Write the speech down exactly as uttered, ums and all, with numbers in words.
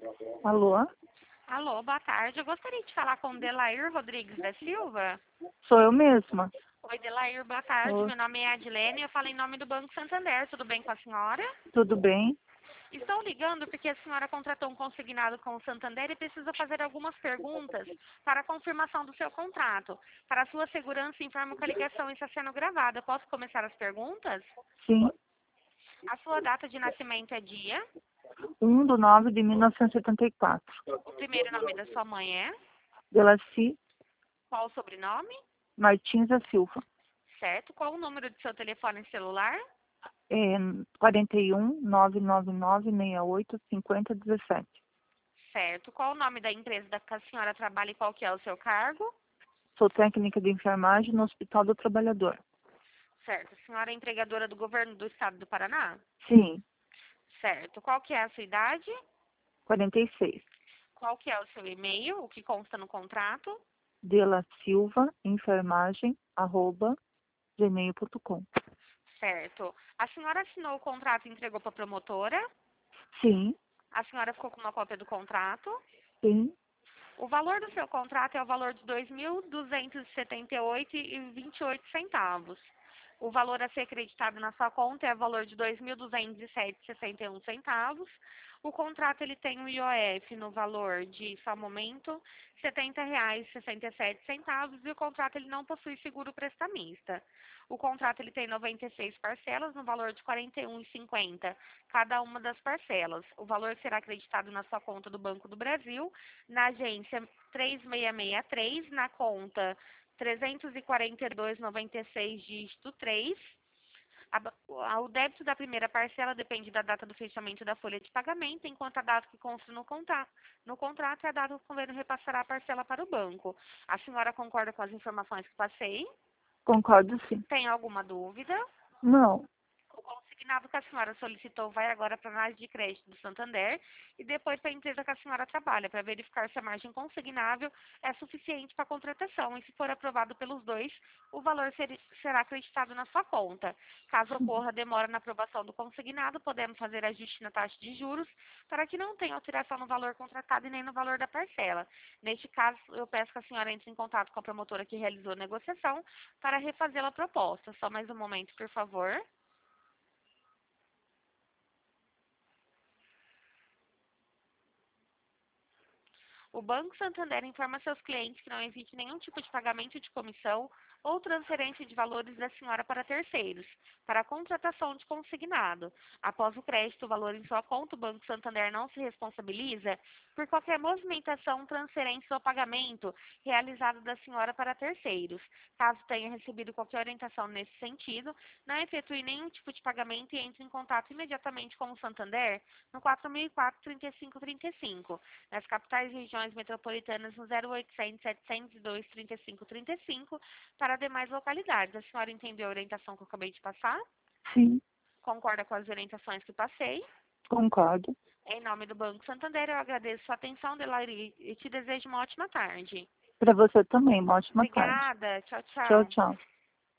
Alô? Alô, boa tarde. Eu gostaria de falar com Delair Rodrigues da Silva. Sou eu mesma. Oi, Delair, boa tarde. Oi. Meu nome é Adilene e eu falo em nome do Banco Santander. Tudo bem com a senhora? Tudo bem? Estou ligando porque a senhora contratou um consignado com o Santander e precisa fazer algumas perguntas para a confirmação do seu contrato. Para a sua segurança, informo que a ligação está sendo gravada. Posso começar as perguntas? Sim. A sua data de nascimento é dia? um de nove de mil novecentos e setenta e quatro. O primeiro nome da sua mãe é? Delaci Qual o sobrenome? Martins da Silva. Certo. Qual o número do seu telefone celular? É quarenta e um, nove nove nove, sessenta e oito, cinquenta, dezessete. Certo. Qual o nome da empresa da que a senhora trabalha e qual que é o seu cargo? Sou técnica de enfermagem no Hospital do Trabalhador. Certo. A senhora é empregadora do governo do estado do Paraná? Sim. Certo. Qual que é a sua idade? quarenta e seis. Qual que é o seu e-mail, o que consta no contrato? Dela Silva, enfermagem, arroba, gmail ponto com. Certo. A senhora assinou o contrato e entregou para a promotora? Sim. A senhora ficou com uma cópia do contrato? Sim. O valor do seu contrato é o valor de dois mil duzentos e setenta e oito reais e vinte e oito centavos. O valor a ser acreditado na sua conta é o valor de dois mil duzentos e sete reais e sessenta e um centavos. O contrato ele tem um I O F no valor de, só um momento, setenta reais e sessenta e sete centavos e o contrato ele não possui seguro prestamista. O contrato ele tem noventa e seis parcelas no valor de quarenta e um reais e cinquenta centavos cada uma das parcelas. O valor será acreditado na sua conta do Banco do Brasil, na agência três seis seis três, na conta trezentos e quarenta e dois, noventa e seis, dígito três. A- O débito da primeira parcela depende da data do fechamento da folha de pagamento, enquanto a data que consta no contrato, no contrato é a data que o governo repassará a parcela para o banco. A senhora concorda com as informações que passei? Concordo, sim. Tem alguma dúvida? Não. O consignado que a senhora solicitou vai agora para a análise de crédito do Santander e depois para a empresa que a senhora trabalha, para verificar se a margem consignável é suficiente para a contratação. E se for aprovado pelos dois, o valor ser- será acreditado na sua conta. Caso ocorra demora na aprovação do consignado, podemos fazer ajuste na taxa de juros para que não tenha alteração no valor contratado e nem no valor da parcela. Neste caso, eu peço que a senhora entre em contato com a promotora que realizou a negociação para refazer a proposta. Só mais um momento, por favor. O Banco Santander informa seus clientes que não existe nenhum tipo de pagamento de comissão ou transferência de valores da senhora para terceiros, para a contratação de consignado. Após o crédito, o valor em sua conta, o Banco Santander não se responsabiliza por qualquer movimentação, transferência ou pagamento realizado da senhora para terceiros. Caso tenha recebido qualquer orientação nesse sentido, não efetue nenhum tipo de pagamento e entre em contato imediatamente com o Santander no quatro mil e quatro, trinta e cinco, trinta e cinco. Nas capitais e regiões metropolitanas no zero oitocentos, setecentos e dois, trinta e cinco, trinta e cinco, para demais localidades. A senhora entendeu a orientação que eu acabei de passar? Sim. Concorda com as orientações que passei? Concordo. Em nome do Banco Santander, eu agradeço sua atenção, Delairi, e te desejo uma ótima tarde. Para você também. Uma ótima tarde. Obrigada. Tchau, Tchau, tchau. tchau.